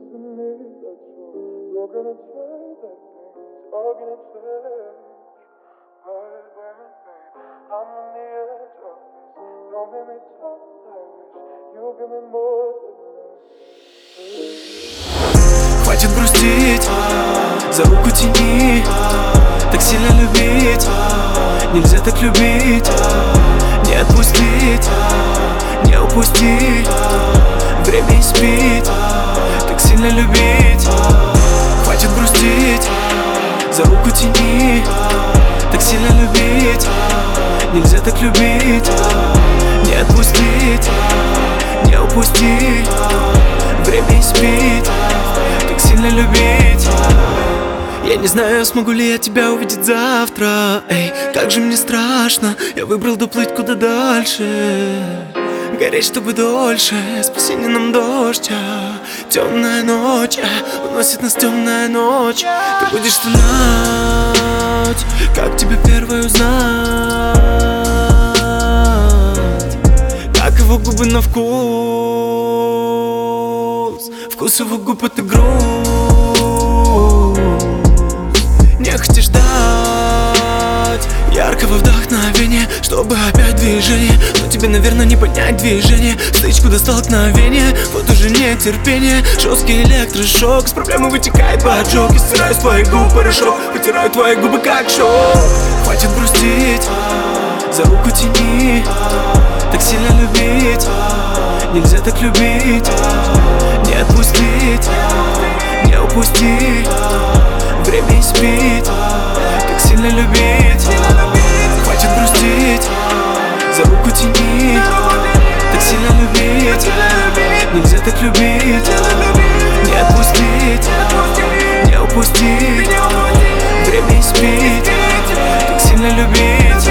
to me that you're gonna say that things are gonna change. But when, babe, I'm on the edge of this, don't make me talk, I wish you give me more than this. Хватит грустить, за руку тяни. Так сильно любить, нельзя так любить. Не отпустить, не упустить. Время испить, так сильно любить. Хватит грустить, за руку тяни. Так сильно любить, нельзя так любить. Не отпустить, не упустить. Время испить, так сильно любить. Я не знаю, смогу ли я тебя увидеть завтра. Эй, как же мне страшно. Я выбрал доплыть куда дальше, гореть, чтобы дольше. Спасение нам дождь, темная ночь, уносит нас темная ночь. Ты будешь стонать, как тебе первой узнать, как его губы на вкус. Вкус его губ — это груз. Нехотя ждать яркого вдохновения, чтобы опять движение. Но тебе, наверное, не понять движение. Стычку до столкновения, вот уже нет терпения. Жесткий электрошок, с проблемы вытекает поджог. Я стираю с твоих губ порошок, потираю твои губы как шок. Хватит грустить, за руку тяни. Так сильно любить, нельзя так любить. Не отпустить, не упустить. Время испить, так сильно любить. Хватит грустить, за руку тяни. Так сильно любить, нельзя так любить. Не отпустить, не упустить. Время испить, так сильно любить.